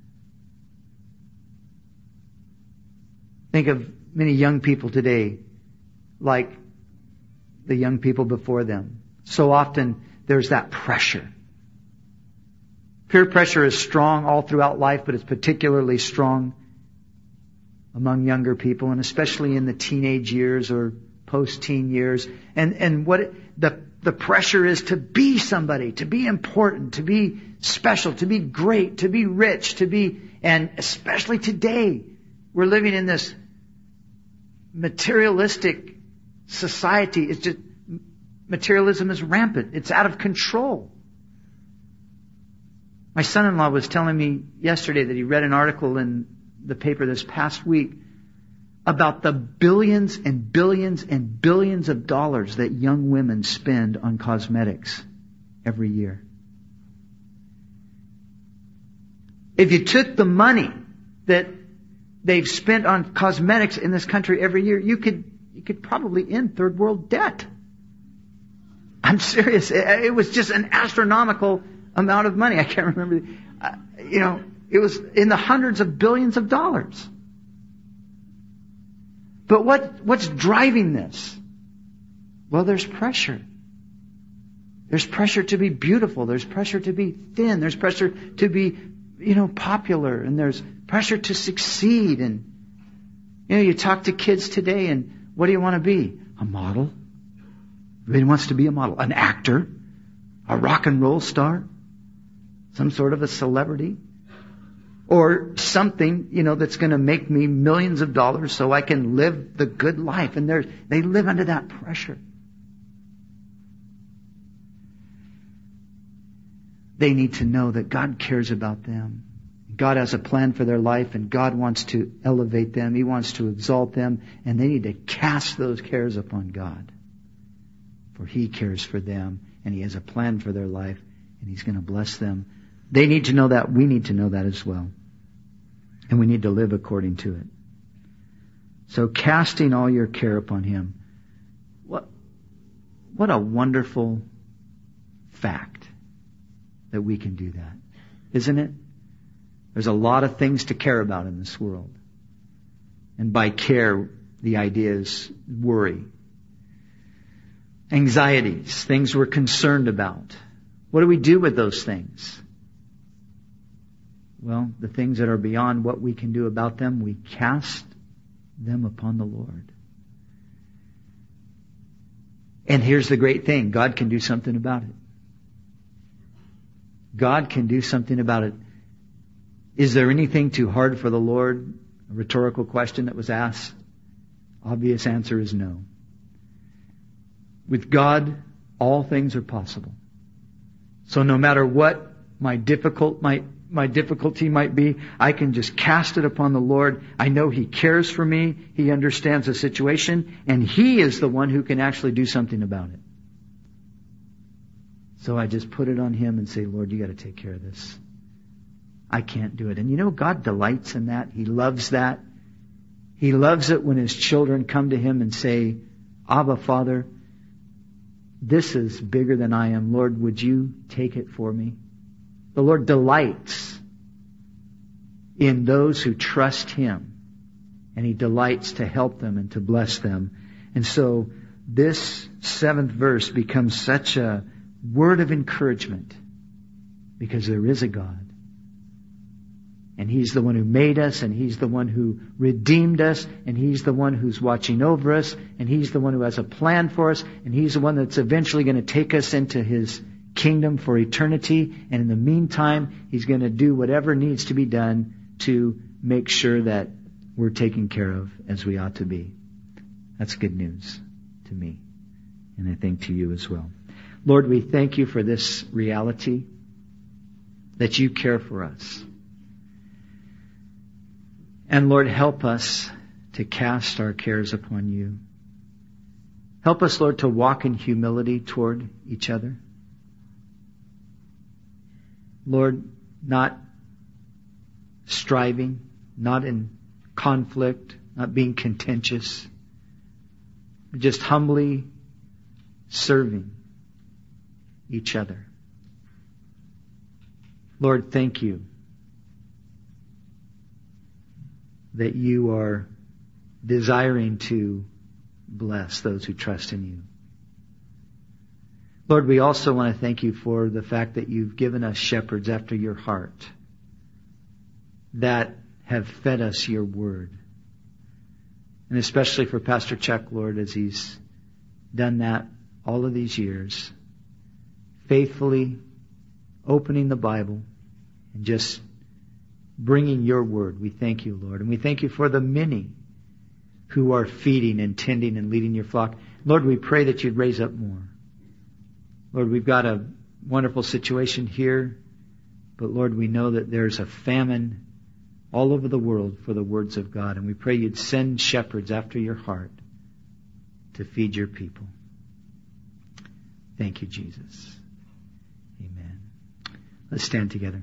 Think of many young people today, like the young people before them. So often there's that pressure. Peer pressure is strong all throughout life, but it's particularly strong among younger people, and especially in the teenage years or post-teen years. And, and what it, the, the pressure is to be somebody, to be important, to be special, to be great, to be rich, to be, and especially today, we're living in this materialistic society. It's just, materialism is rampant. It's out of control. My son-in-law was telling me yesterday that he read an article in the paper this past week about the billions and billions and billions of dollars that young women spend on cosmetics every year. If you took the money that they've spent on cosmetics in this country every year, you could you could probably end third world debt. I'm serious. It was just an astronomical amount of money. I can't remember. Uh, you know, it was in the hundreds of billions of dollars. But what what's driving this? Well, there's pressure. There's pressure to be beautiful. There's pressure to be thin. There's pressure to be, you know, popular. And there's pressure to succeed. And, you know, you talk to kids today and what do you want to be? A model. Everybody wants to be a model. An actor. A rock and roll star. Some sort of a celebrity. Or something, you know, that's going to make me millions of dollars so I can live the good life. And they're, they live under that pressure. They need to know that God cares about them. God has a plan for their life and God wants to elevate them. He wants to exalt them. And they need to cast those cares upon God. For He cares for them and He has a plan for their life and He's going to bless them. They need to know that. We need to know that as well. And we need to live according to it. So casting all your care upon Him. What, what a wonderful fact that we can do that. Isn't it? There's a lot of things to care about in this world. And by care, the idea is worry. Anxieties, things we're concerned about. What do we do with those things? Well, the things that are beyond what we can do about them, we cast them upon the Lord. And here's the great thing. God can do something about it. God can do something about it. Is there anything too hard for the Lord? A rhetorical question that was asked. Obvious answer is no. With God, all things are possible. So no matter what my difficult might, my difficulty might be, I can just cast it upon the Lord. I know He cares for me. He understands the situation. And He is the one who can actually do something about it. So I just put it on Him and say, Lord, you got to take care of this. I can't do it. And you know, God delights in that. He loves that. He loves it when His children come to Him and say, Abba, Father, this is bigger than I am. Lord, would you take it for me? The Lord delights in those who trust Him. And He delights to help them and to bless them. And so this seventh verse becomes such a word of encouragement because there is a God. And He's the one who made us, and He's the one who redeemed us, and He's the one who's watching over us, and He's the one who has a plan for us, and He's the one that's eventually going to take us into His kingdom for eternity. And in the meantime, He's going to do whatever needs to be done to make sure that we're taken care of as we ought to be. That's good news to me, and I think to you as well. Lord, we thank You for this reality that You care for us. And Lord, help us to cast our cares upon You. Help us, Lord, to walk in humility toward each other. Lord, not striving, not in conflict, not being contentious, but just humbly serving each other. Lord, thank You that You are desiring to bless those who trust in You. Lord, we also want to thank You for the fact that You've given us shepherds after Your heart that have fed us Your word. And especially for Pastor Chuck, Lord, as he's done that all of these years, faithfully opening the Bible and just bringing your word. We thank you, Lord. And we thank you for the many who are feeding and tending and leading your flock. Lord, we pray that you'd raise up more. Lord, we've got a wonderful situation here, but Lord, we know that there's a famine all over the world for the words of God, and we pray you'd send shepherds after your heart to feed your people. Thank you, Jesus. Amen. Let's stand together.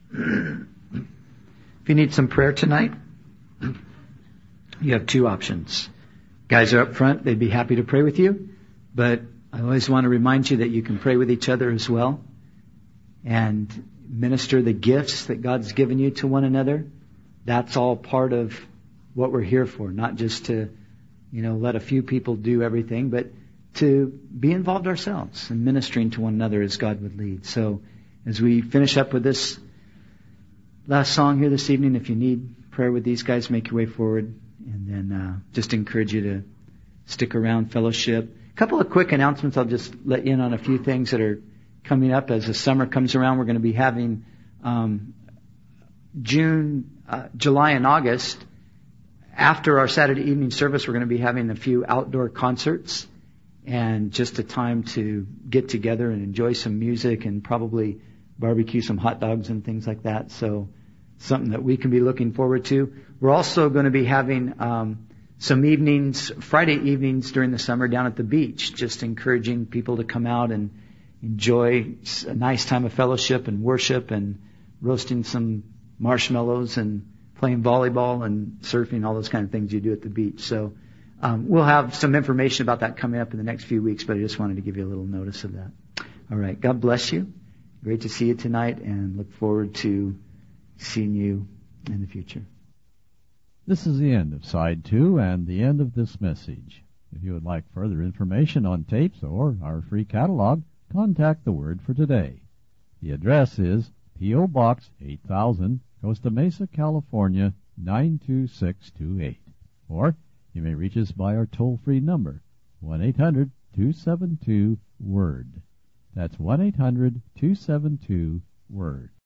If you need some prayer tonight, you have two options. Guys are up front. They'd be happy to pray with you. But I always want to remind you that you can pray with each other as well and minister the gifts that God's given you to one another. That's all part of what we're here for, not just to, you know, let a few people do everything, but to be involved ourselves in ministering to one another as God would lead. So as we finish up with this last song here this evening, if you need prayer with these guys, make your way forward. And then uh, just encourage you to stick around, fellowship. A couple of quick announcements. I'll just let you in on a few things that are coming up as the summer comes around. We're going to be having um, June, uh, July, and August. After our Saturday evening service, we're going to be having a few outdoor concerts and just a time to get together and enjoy some music and probably barbecue some hot dogs and things like that. So something that we can be looking forward to. We're also going to be having um, some evenings, Friday evenings during the summer down at the beach, just encouraging people to come out and enjoy a nice time of fellowship and worship and roasting some marshmallows and playing volleyball and surfing, all those kind of things you do at the beach. So um, we'll have some information about that coming up in the next few weeks, but I just wanted to give you a little notice of that. All right. God bless you. Great to see you tonight, and look forward to seeing you in the future. This is the end of side two and the end of this message. If you would like further information on tapes or our free catalog, contact the Word for Today. The address is P O. Box eight thousand, Costa Mesa, California, nine two six two eight. Or you may reach us by our toll-free number, one eight hundred two seven two WORD. That's one eight hundred two seven two WORD.